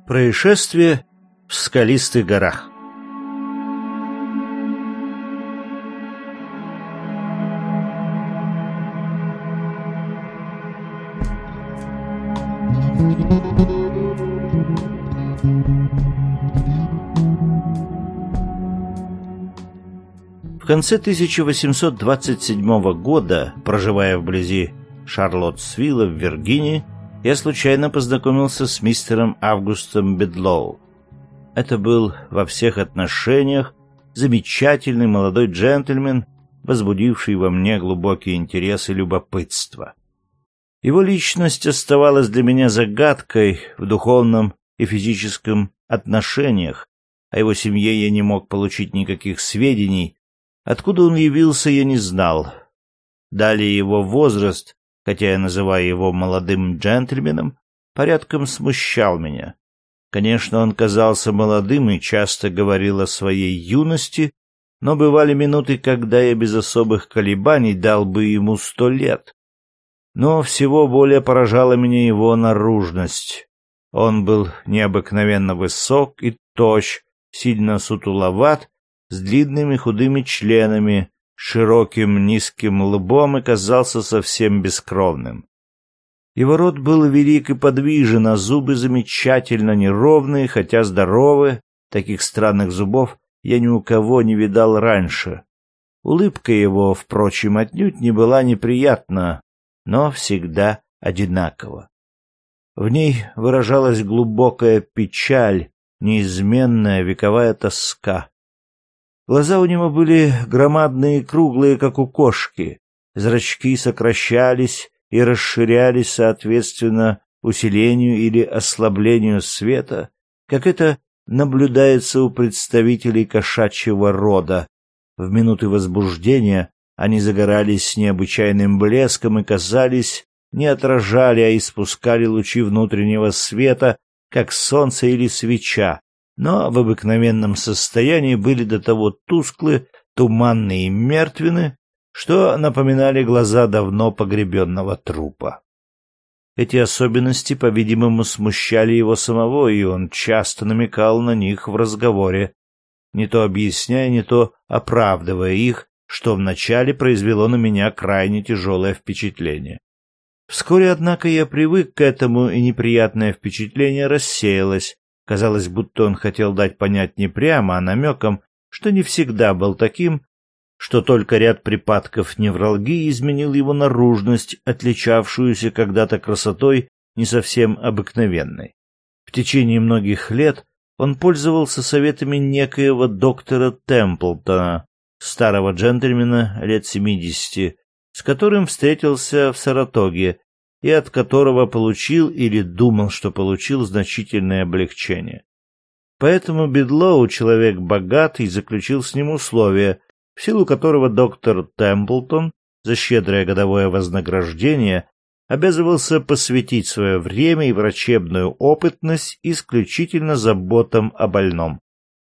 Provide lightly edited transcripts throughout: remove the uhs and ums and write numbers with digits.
Происшествие в скалистых горах. В конце 1827 года, проживая вблизи Шарлоттсвилла в Виргинии, я случайно познакомился с мистером Августом Бедлоу. Это был во всех отношениях замечательный молодой джентльмен, возбудивший во мне глубокий интерес и любопытство. Его личность оставалась для меня загадкой в духовном и физическом отношениях. О его семье я не мог получить никаких сведений. Откуда он явился, я не знал. Далее его возраст, хотя я называю его молодым джентльменом, порядком смущал меня. Конечно, он казался молодым и часто говорил о своей юности, но бывали минуты, когда я без особых колебаний дал бы ему 100 лет. Но всего более поражала меня его наружность. Он был необыкновенно высок и тощ, сильно сутуловат, с длинными худыми членами, широким низким лбом и казался совсем бескровным. Его рот был велик и подвижен, а зубы замечательно неровные, хотя здоровы. Таких странных зубов я ни у кого не видал раньше. Улыбка его, впрочем, отнюдь не была неприятна, но всегда одинакова. В ней выражалась глубокая печаль, неизменная вековая тоска. Глаза у него были громадные и круглые, как у кошки. Зрачки сокращались и расширялись соответственно усилению или ослаблению света, как это наблюдается у представителей кошачьего рода. В минуты возбуждения они загорались с необычайным блеском и, казались, не отражали, а испускали лучи внутреннего света, как солнце или свеча, но в обыкновенном состоянии были до того тусклы, туманны и мертвенны, что напоминали глаза давно погребенного трупа. Эти особенности, по-видимому, смущали его самого, и он часто намекал на них в разговоре, не то объясняя, не то оправдывая их, что вначале произвело на меня крайне тяжелое впечатление. Вскоре, однако, я привык к этому, и неприятное впечатление рассеялось. Казалось, будто он хотел дать понять не прямо, а намеком, что не всегда был таким, что только ряд припадков невралгии изменил его наружность, отличавшуюся когда-то красотой не совсем обыкновенной. В течение многих лет он пользовался советами некоего доктора Темплтона, старого джентльмена лет 70, с которым встретился в Саратоге и от которого получил или думал, что получил значительное облегчение. Поэтому Бедлоу, человек богатый, заключил с ним условие, в силу которого доктор Темплтон за щедрое годовое вознаграждение обязывался посвятить свое время и врачебную опытность исключительно заботам о больном.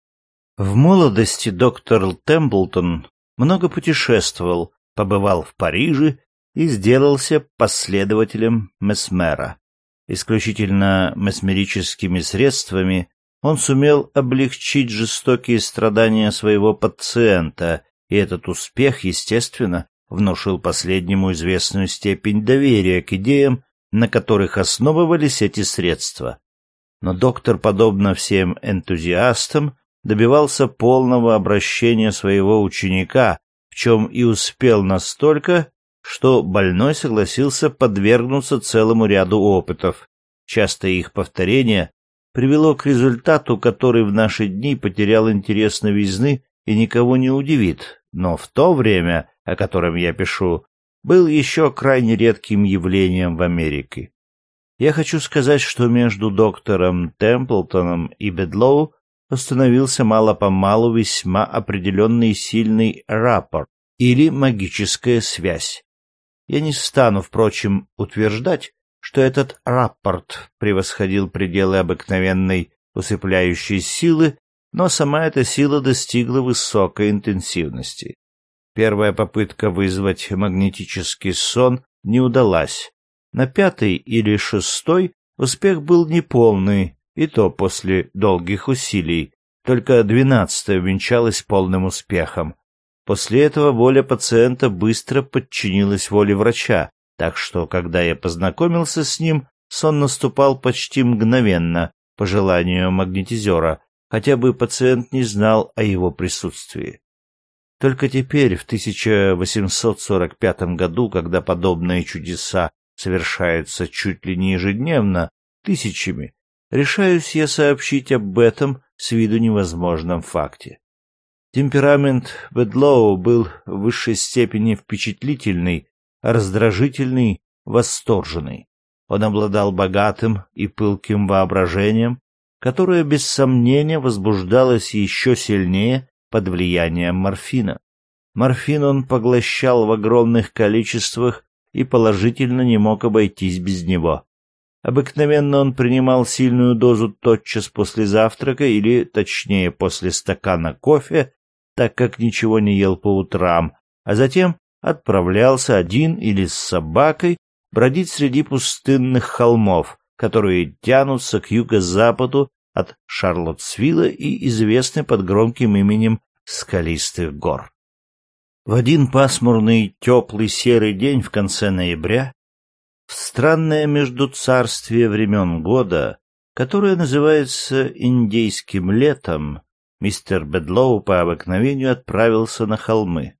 В молодости доктор Темплтон много путешествовал, побывал в Париже и сделался последователем Месмера. Исключительно месмерическими средствами он сумел облегчить жестокие страдания своего пациента, и этот успех, естественно, внушил последнему известную степень доверия к идеям, на которых основывались эти средства. Но доктор, подобно всем энтузиастам, добивался полного обращения своего ученика, в чем и успел настолько, что больной согласился подвергнуться целому ряду опытов. Часто их повторение привело к результату, который в наши дни потерял интерес новизны и никого не удивит, но в то время, о котором я пишу, был еще крайне редким явлением в Америке. Я хочу сказать, что между доктором Темплтоном и Бедлоу установился мало-помалу весьма определенный и сильный рапорт или магическая связь. Я не стану, впрочем, утверждать, что этот рапорт превосходил пределы обыкновенной усыпляющей силы, но сама эта сила достигла высокой интенсивности. Первая попытка вызвать магнетический сон не удалась. На 5-й или 6-й успех был неполный, и то после долгих усилий. Только 12-е венчалось полным успехом. После этого воля пациента быстро подчинилась воле врача, так что, когда я познакомился с ним, сон наступал почти мгновенно, по желанию магнетизера, хотя бы пациент не знал о его присутствии. Только теперь, в 1845 году, когда подобные чудеса совершаются чуть ли не ежедневно, тысячами, решаюсь я сообщить об этом с виду невозможном факте. Темперамент Бэдлоу был в высшей степени впечатлительный, раздражительный, восторженный. Он обладал богатым и пылким воображением, которое без сомнения возбуждалось еще сильнее под влиянием морфина. Морфин он поглощал в огромных количествах и положительно не мог обойтись без него. Обыкновенно он принимал сильную дозу тотчас после завтрака или, точнее, после стакана кофе, так как ничего не ел по утрам, а затем отправлялся один или с собакой бродить среди пустынных холмов, которые тянутся к юго-западу от Шарлоттсвилла и известны под громким именем Скалистых гор. В один пасмурный, теплый, серый день в конце ноября, в странное междуцарствие времен года, которое называется индейским летом, мистер Бэдлоу по обыкновению отправился на холмы.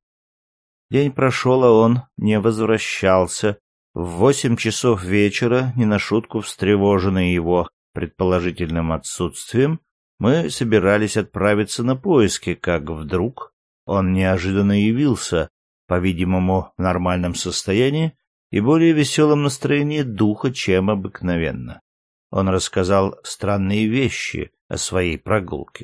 День прошел, а он не возвращался. В 8 часов вечера, не на шутку встревоженный его предположительным отсутствием, мы собирались отправиться на поиски, как вдруг он неожиданно явился, по-видимому, в нормальном состоянии и более веселом настроении духа, чем обыкновенно. Он рассказал странные вещи о своей прогулке.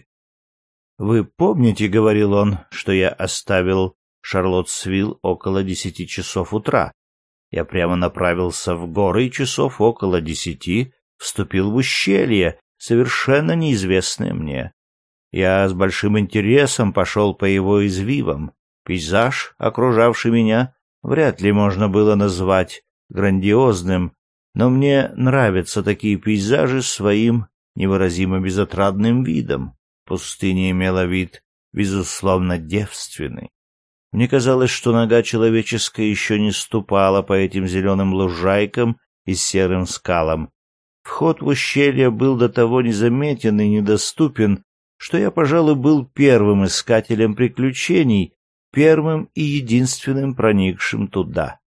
«Вы помните, — говорил он, — что я оставил Шарлоттсвилл около 10 часов утра. Я прямо направился в горы и часов около 10 вступил в ущелье, совершенно неизвестное мне. Я с большим интересом пошел по его извивам. Пейзаж, окружавший меня, вряд ли можно было назвать грандиозным, но мне нравятся такие пейзажи своим невыразимо безотрадным видом. Пустыня имела вид, безусловно, девственный. Мне казалось, что нога человеческая еще не ступала по этим зеленым лужайкам и серым скалам. Вход в ущелье был до того незаметен и недоступен, что я, пожалуй, был первым искателем приключений, первым и единственным проникшим туда.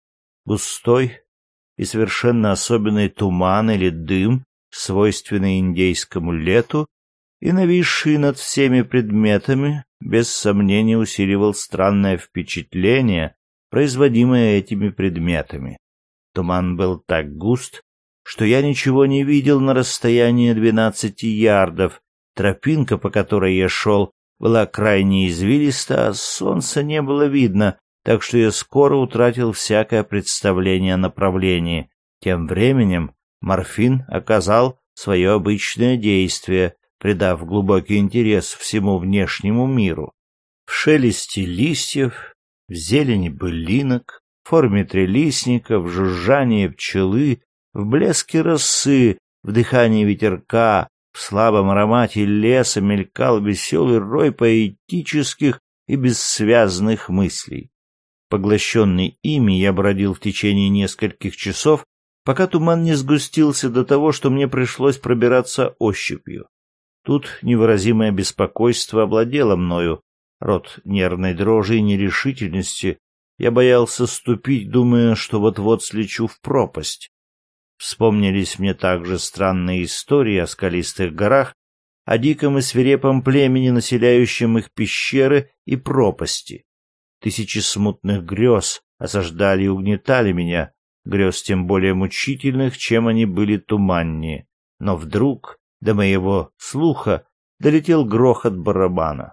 Густой и совершенно особенный туман или дым, свойственный индейскому лету, и нависший над всеми предметами, без сомнения усиливал странное впечатление, производимое этими предметами. Туман был так густ, что я ничего не видел на расстоянии 12 ярдов. Тропинка, по которой я шел, была крайне извилиста, а солнца не было видно, так что я скоро утратил всякое представление о направлении. Тем временем морфин оказал свое обычное действие, придав глубокий интерес всему внешнему миру. В шелесте листьев, в зелени былинок, в форме трилистника, в жужжании пчелы, в блеске росы, в дыхании ветерка, в слабом аромате леса мелькал веселый рой поэтических и бессвязных мыслей. Поглощенный ими, я бродил в течение нескольких часов, пока туман не сгустился до того, что мне пришлось пробираться ощупью. Тут невыразимое беспокойство овладело мною, род нервной дрожи и нерешительности. Я боялся ступить, думая, что вот-вот слечу в пропасть. Вспомнились мне также странные истории о скалистых горах, о диком и свирепом племени, населяющем их пещеры и пропасти. Тысячи смутных грез осаждали и угнетали меня, грез тем более мучительных, чем они были туманнее. Но вдруг до моего слуха долетел грохот барабана.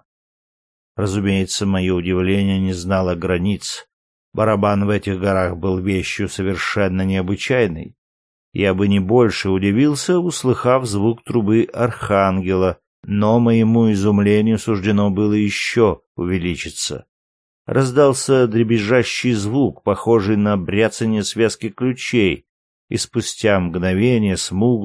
Разумеется, мое удивление не знало границ. Барабан в этих горах был вещью совершенно необычайной. Я бы не больше удивился, услыхав звук трубы архангела, но моему изумлению суждено было еще увеличиться. Раздался дребезжащий звук, похожий на бряцание связки ключей, и спустя мгновение смуглый,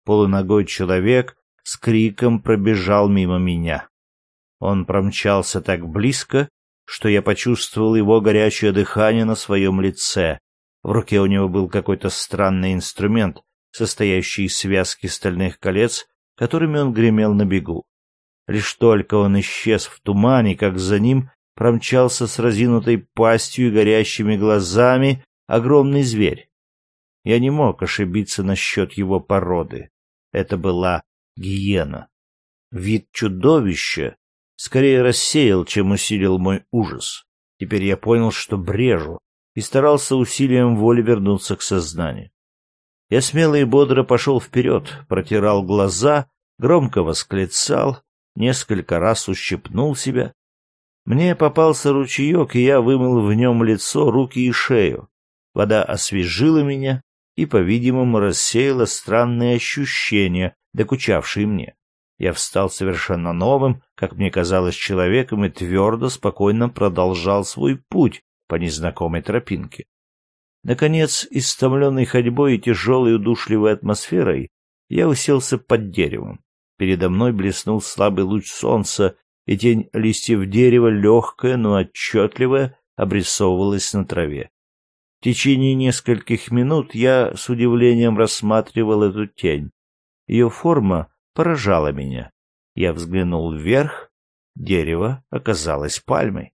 полуногой человек с криком пробежал мимо меня. Он промчался так близко, что я почувствовал его горячее дыхание на своем лице. В руке у него был какой-то странный инструмент, состоящий из связки стальных колец, которыми он гремел на бегу. Лишь только он исчез в тумане, как за ним промчался с разинутой пастью и горящими глазами огромный зверь. Я не мог ошибиться насчет его породы. Это была гиена. Вид чудовища скорее рассеял, чем усилил мой ужас. Теперь я понял, что брежу, и старался усилием воли вернуться к сознанию. Я смело и бодро пошел вперед, протирал глаза, громко восклицал, несколько раз ущипнул себя. Мне попался ручеек, и я вымыл в нем лицо, руки и шею. Вода освежила меня и, по-видимому, рассеяла странные ощущения, докучавшие мне. Я встал совершенно новым, как мне казалось, человеком и твердо, спокойно продолжал свой путь по незнакомой тропинке. Наконец, истомленный ходьбой и тяжелой удушливой атмосферой, я уселся под деревом. Передо мной блеснул слабый луч солнца, и тень листьев дерева, легкая, но отчетливая, обрисовывалась на траве. В течение нескольких минут я с удивлением рассматривал эту тень. Ее форма поражала меня. Я взглянул вверх, дерево оказалось пальмой.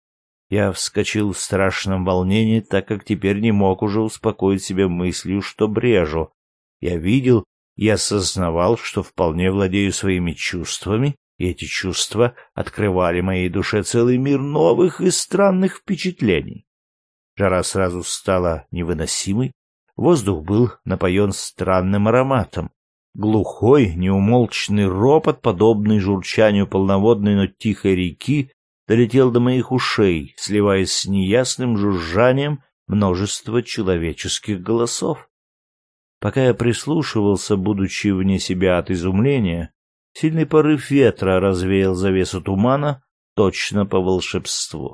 Я вскочил в страшном волнении, так как теперь не мог уже успокоить себя мыслью, что брежу. Я видел и осознавал, что вполне владею своими чувствами, и эти чувства открывали моей душе целый мир новых и странных впечатлений. Жара сразу стала невыносимой, воздух был напоен странным ароматом. Глухой, неумолчный ропот, подобный журчанию полноводной, но тихой реки, долетел до моих ушей, сливаясь с неясным жужжанием множества человеческих голосов. Пока я прислушивался, будучи вне себя от изумления, сильный порыв ветра развеял завесу тумана точно по волшебству.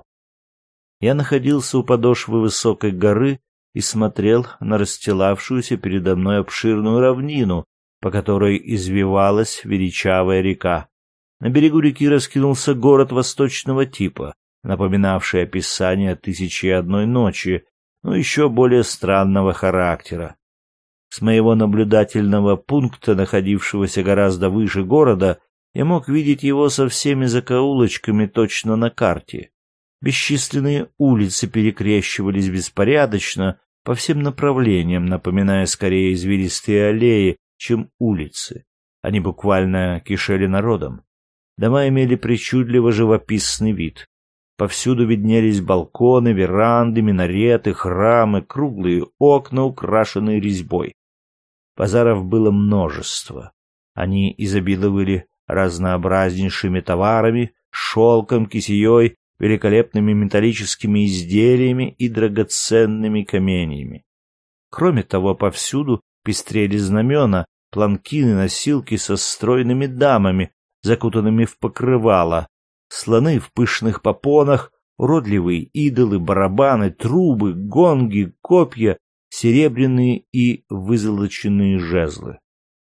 Я находился у подошвы высокой горы и смотрел на расстилавшуюся передо мной обширную равнину, по которой извивалась величавая река. На берегу реки раскинулся город восточного типа, напоминавший описание «Тысячи и одной ночи», но еще более странного характера. С моего наблюдательного пункта, находившегося гораздо выше города, я мог видеть его со всеми закоулочками точно на карте. Бесчисленные улицы перекрещивались беспорядочно по всем направлениям, напоминая скорее извилистые аллеи, чем улицы. Они буквально кишели народом. Дома имели причудливо живописный вид. Повсюду виднелись балконы, веранды, минареты, храмы, круглые окна, украшенные резьбой. Базаров было множество. Они изобиловали разнообразнейшими товарами, шелком, кисеей, великолепными металлическими изделиями и драгоценными каменьями. Кроме того, повсюду пестрели знамена, планкины, носилки со стройными дамами, закутанными в покрывало, слоны в пышных попонах, уродливые идолы, барабаны, трубы, гонги, копья, серебряные и вызолоченные жезлы.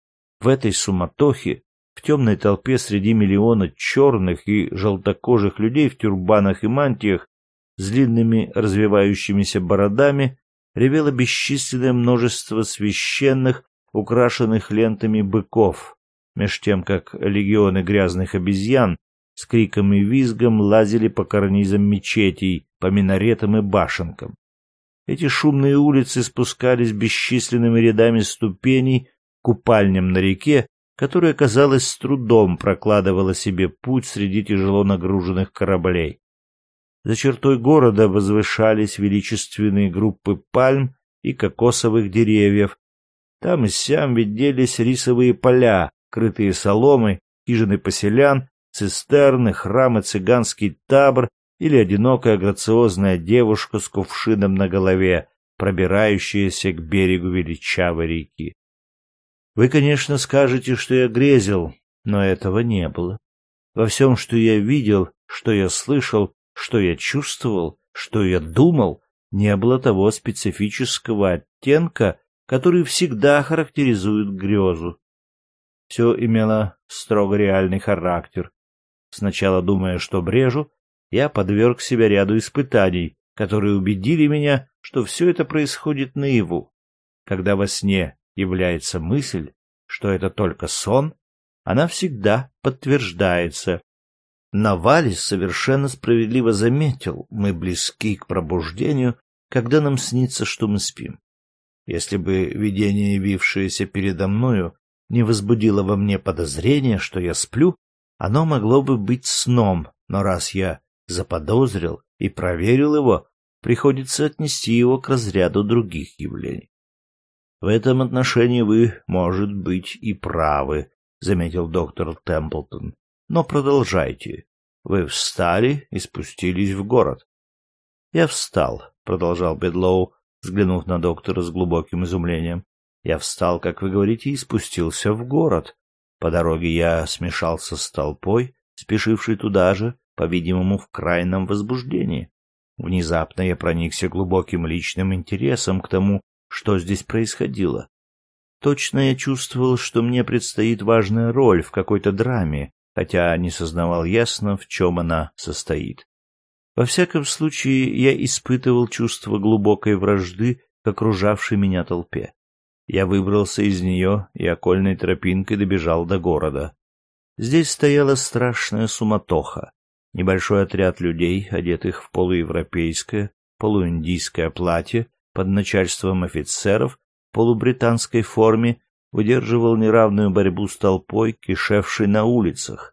В этой суматохе, в темной толпе среди миллиона черных и желтокожих людей в тюрбанах и мантиях с длинными развивающимися бородами, ревело бесчисленное множество священных, украшенных лентами быков, меж тем как легионы грязных обезьян с криком и визгом лазили по карнизам мечетей, по минаретам и башенкам. Эти шумные улицы спускались бесчисленными рядами ступеней к купальням на реке, которая, казалось, с трудом прокладывала себе путь среди тяжело нагруженных кораблей. За чертой города возвышались величественные группы пальм и кокосовых деревьев. Там и сям виднелись рисовые поля, крытые соломой, хижины поселян, цистерны, храмы, цыганский табор или одинокая грациозная девушка с кувшином на голове, пробирающаяся к берегу величавой реки. Вы, конечно, скажете, что я грезил, но этого не было. Во всем, что я видел, что я слышал, что я чувствовал, что я думал, не было того специфического оттенка, который всегда характеризует грезу. Все имело строго реальный характер. Сначала, думая, что брежу, я подверг себя ряду испытаний, которые убедили меня, что все это происходит наяву. Когда во сне является мысль, что это только сон, она всегда подтверждается. Навалис совершенно справедливо заметил, мы близки к пробуждению, когда нам снится, что мы спим. Если бы видение, явившееся передо мною, не возбудило во мне подозрения, что я сплю, оно могло бы быть сном, но раз я заподозрил и проверил его, приходится отнести его к разряду других явлений. — В этом отношении вы, может быть, и правы, — заметил доктор Темплтон. — Но продолжайте. Вы встали и спустились в город. — Я встал, — продолжал Бедлоу, взглянув на доктора с глубоким изумлением. — Я встал, как вы говорите, и спустился в город. По дороге я смешался с толпой, спешившей туда же, по-видимому, в крайнем возбуждении. Внезапно я проникся глубоким личным интересом к тому, что здесь происходило. Точно я чувствовал, что мне предстоит важная роль в какой-то драме, хотя не сознавал ясно, в чем она состоит. Во всяком случае, я испытывал чувство глубокой вражды к окружавшей меня толпе. Я выбрался из нее и окольной тропинкой добежал до города. Здесь стояла страшная суматоха. Небольшой отряд людей, одетых в полуевропейское, полуиндийское платье, под начальством офицеров в полубританской форме, выдерживал неравную борьбу с толпой, кишевшей на улицах.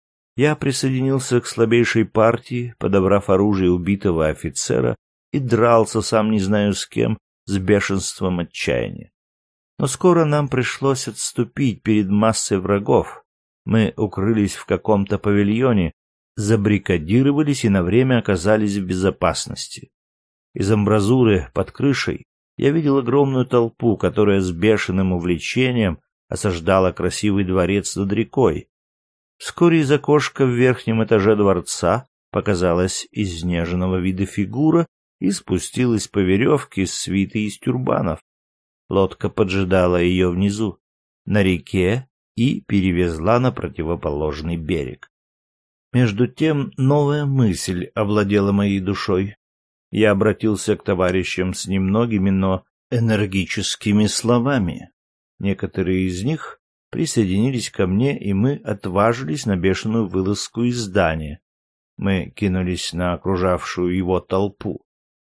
Я присоединился к слабейшей партии, подобрав оружие убитого офицера, и дрался, сам не знаю с кем, с бешенством отчаяния. Но скоро нам пришлось отступить перед массой врагов. Мы укрылись в каком-то павильоне, забаррикадировались и на время оказались в безопасности. Из амбразуры под крышей я видел огромную толпу, которая с бешеным увлечением осаждала красивый дворец над рекой. Вскоре из окошка в верхнем этаже дворца показалась изнеженного вида фигура и спустилась по веревке с свитой из тюрбанов. Лодка поджидала ее внизу, на реке, и перевезла на противоположный берег. Между тем новая мысль овладела моей душой. Я обратился к товарищам с немногими, но энергическими словами. Некоторые из них присоединились ко мне, и мы отважились на бешеную вылазку из здания. Мы кинулись на окружавшую его толпу.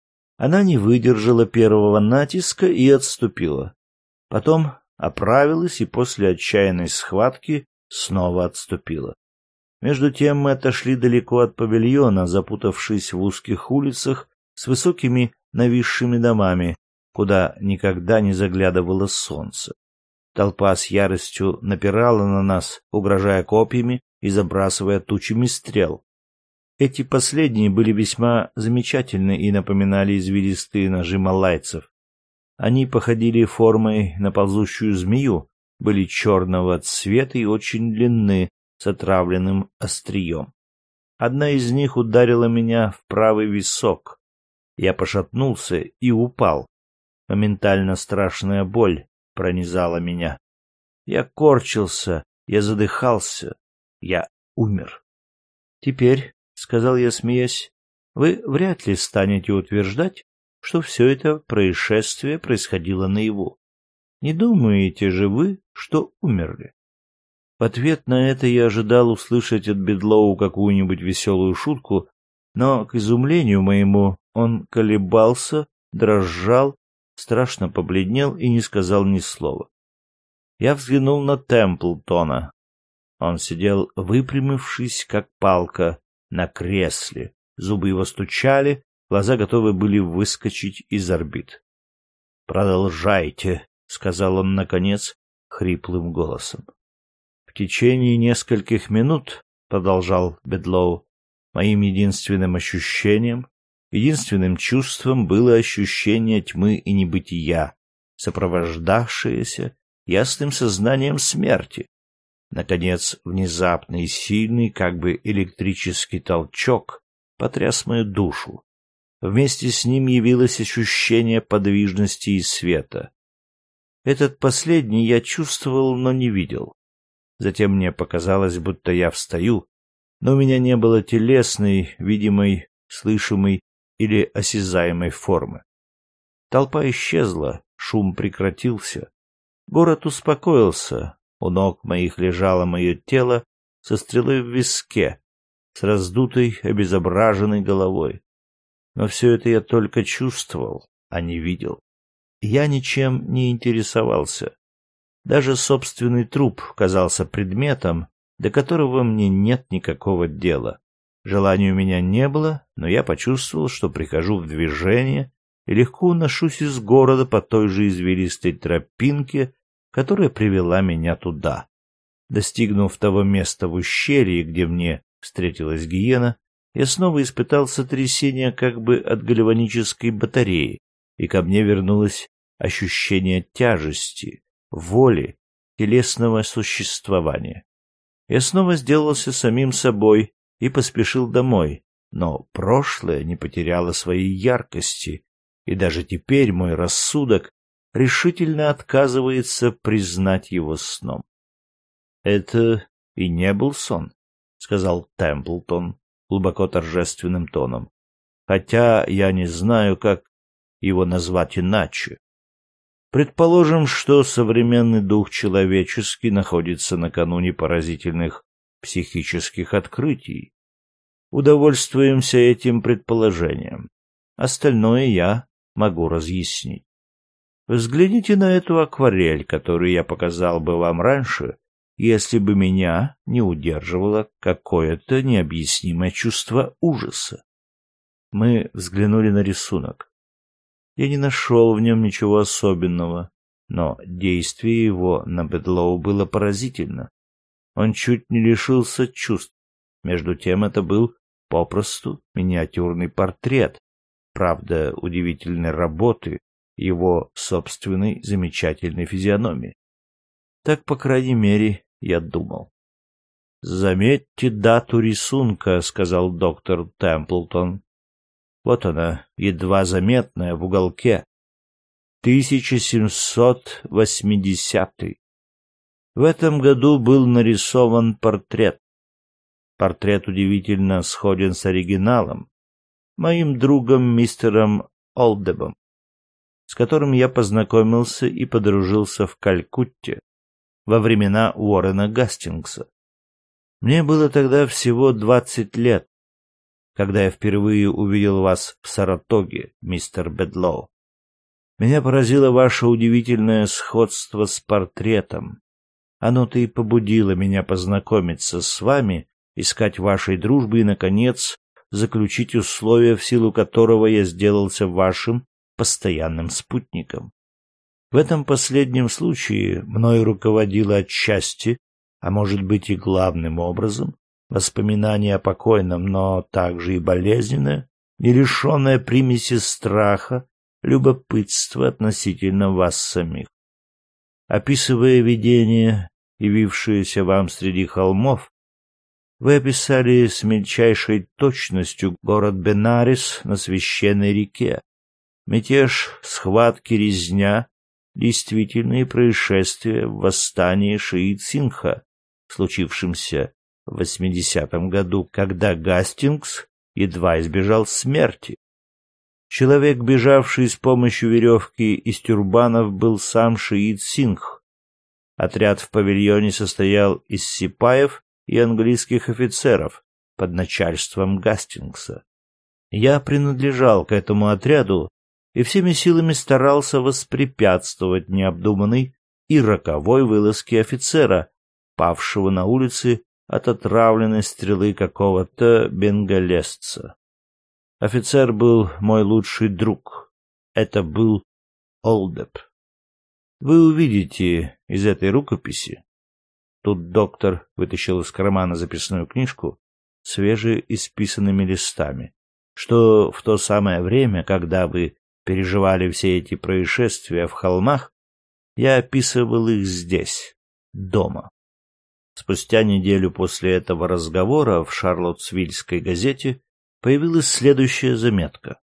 Она не выдержала первого натиска и отступила. Потом оправилась и после отчаянной схватки снова отступила. Между тем мы отошли далеко от павильона, запутавшись в узких улицах с высокими нависшими домами, куда никогда не заглядывало солнце. Толпа с яростью напирала на нас, угрожая копьями и забрасывая тучами стрел. Эти последние были весьма замечательны и напоминали извилистые ножи малайцев. Они походили формой на ползущую змею, были черного цвета и очень длинны, с отравленным острием. Одна из них ударила меня в правый висок. Я пошатнулся и упал. Моментально страшная боль пронизала меня. Я корчился, я задыхался, я умер. «Теперь, — сказал я, смеясь, — вы вряд ли станете утверждать, что все это происшествие происходило наяву. Не думаете же вы, что умерли?» В ответ на это я ожидал услышать от Бедлоу какую-нибудь веселую шутку, но, к изумлению моему, он колебался, дрожал, страшно побледнел и не сказал ни слова. Я взглянул на Темплтона. Он сидел, выпрямившись, как палка, на кресле. Зубы его стучали, глаза готовы были выскочить из орбит. «Продолжайте», — сказал он, наконец, хриплым голосом. «В течение нескольких минут, — продолжал Бедлоу, — моим единственным ощущением, единственным чувством было ощущение тьмы и небытия, сопровождавшееся ясным сознанием смерти. Наконец, внезапный и сильный, как бы электрический толчок потряс мою душу. Вместе с ним явилось ощущение подвижности и света. Этот последний я чувствовал, но не видел. Затем мне показалось, будто я встаю, но у меня не было телесной, видимой, слышимой или осязаемой формы. Толпа исчезла, шум прекратился. Город успокоился. У ног моих лежало мое тело со стрелой в виске, с раздутой, обезображенной головой. Но все это я только чувствовал, а не видел. Я ничем не интересовался. Даже собственный труп казался предметом, до которого мне нет никакого дела. Желания у меня не было, но я почувствовал, что прихожу в движение и легко уношусь из города по той же извилистой тропинке, которая привела меня туда. Достигнув того места в ущелье, где мне встретилась гиена, я снова испытал сотрясение как бы от гальванической батареи, и ко мне вернулось ощущение тяжести, воли, телесного существования. Я снова сделался самим собой и поспешил домой, но прошлое не потеряло своей яркости, и даже теперь мой рассудок решительно отказывается признать его сном. — Это и не был сон, — сказал Темплтон глубоко торжественным тоном, — хотя я не знаю, как его назвать иначе. Предположим, что современный дух человеческий находится накануне поразительных психических открытий. Удовольствуемся этим предположением. Остальное я могу разъяснить. Взгляните на эту акварель, которую я показал бы вам раньше, если бы меня не удерживало какое-то необъяснимое чувство ужаса. Мы взглянули на рисунок. Я не нашел в нем ничего особенного, но действие его на Бедлоу было поразительно. Он чуть не лишился чувств. Между тем это был попросту миниатюрный портрет, правда, удивительной работы, его собственной замечательной физиономии. Так, по крайней мере, я думал. — Заметьте дату рисунка, — сказал доктор Темплтон. Вот она, едва заметная в уголке. 1780. В этом году был нарисован портрет. Портрет удивительно сходен с оригиналом, моим другом мистером Олдебом, с которым я познакомился и подружился в Калькутте во времена Уоррена Гастингса. Мне было тогда всего 20 лет, когда я впервые увидел вас в Саратоге, мистер Бедлоу. Меня поразило ваше удивительное сходство с портретом. Оно-то и побудило меня познакомиться с вами, искать вашей дружбы и, наконец, заключить условие, в силу которого я сделался вашим постоянным спутником. В этом последнем случае мною руководило отчасти, а может быть и главным образом, воспоминание о покойном, но также и болезненное, не лишенное примеси страха, любопытства относительно вас самих. Описывая видение, явившееся вам среди холмов, вы описали с мельчайшей точностью город Бенарис на священной реке, мятеж, схватки, резня, действительные происшествия в восстании Шиит-Сингха, случившемся в 80-м году, когда Гастингс едва избежал смерти. Человек, бежавший с помощью веревки из тюрбанов, был сам Шиит-Сингх. Отряд в павильоне состоял из сипаев и английских офицеров под начальством Гастингса. Я принадлежал к этому отряду и всеми силами старался воспрепятствовать необдуманной и роковой вылазке офицера, павшего на улице от отравленной стрелы какого-то бенгалесца. Офицер был мой лучший друг. Это был Олдеб. Вы увидите из этой рукописи, тут доктор вытащил из кармана записную книжку, свежеисписанными листами, что в то самое время, когда вы переживали все эти происшествия в холмах, я описывал их здесь, дома. Спустя неделю после этого разговора в Шарлоттсвильской газете появилась следующая заметка.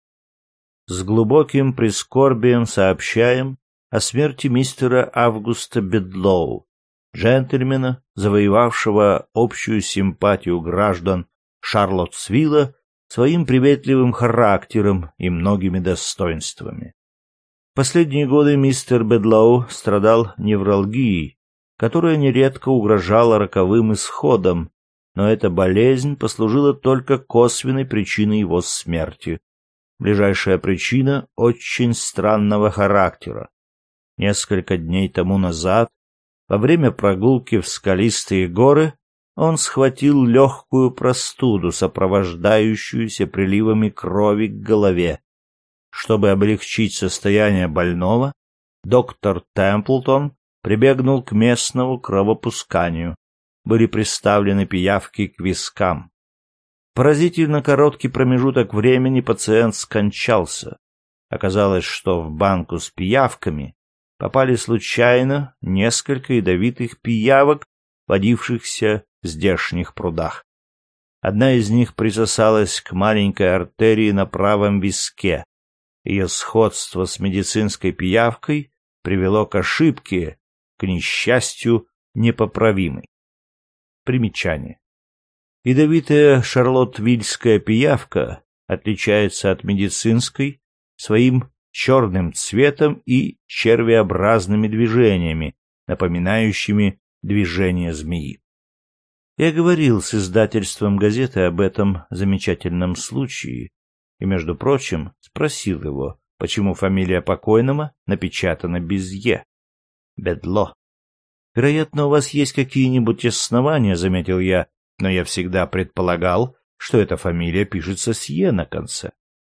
С глубоким прискорбием сообщаем о смерти мистера Августа Бедлоу, джентльмена, завоевавшего общую симпатию граждан Шарлоттсвилла своим приветливым характером и многими достоинствами. В последние годы мистер Бедлоу страдал невралгией, которая нередко угрожала роковым исходом, но эта болезнь послужила только косвенной причиной его смерти. Ближайшая причина очень странного характера. Несколько дней тому назад, во время прогулки в скалистые горы, он схватил легкую простуду, сопровождающуюся приливами крови к голове. Чтобы облегчить состояние больного, доктор Темплтон прибегнул к местному кровопусканию. Были приставлены пиявки к вискам. Поразительно короткий промежуток времени пациент скончался. Оказалось, что в банку с пиявками попали случайно несколько ядовитых пиявок, водившихся в здешних прудах. Одна из них присосалась к маленькой артерии на правом виске. Ее сходство с медицинской пиявкой привело к ошибке, к несчастью, непоправимой. Примечание. Ядовитая шарлоттвильская пиявка отличается от медицинской своим черным цветом и червеобразными движениями, напоминающими движение змеи. Я говорил с издательством газеты об этом замечательном случае и, между прочим, спросил его, почему фамилия покойного напечатана без «е». Бедло. «Вероятно, у вас есть какие-нибудь основания», — заметил я, «но я всегда предполагал, что эта фамилия пишется с «е» на конце».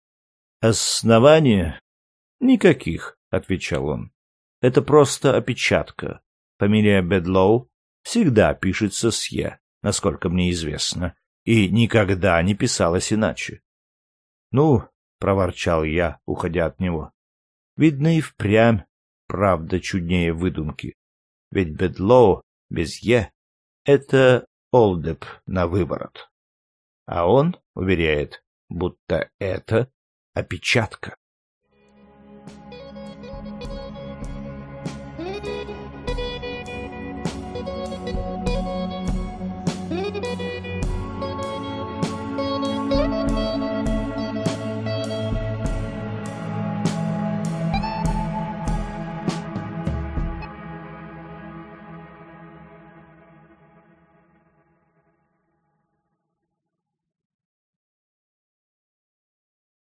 «Основания? Никаких», — отвечал он. «Это просто опечатка. Фамилия Бедлоу всегда пишется с «е», насколько мне известно, и никогда не писалась иначе». «Ну», — проворчал я, уходя от него, — «видно и впрямь правда чуднее выдумки. Ведь Бедлоу без «е» — это Олдеп на выворот. А он уверяет, будто это опечатка».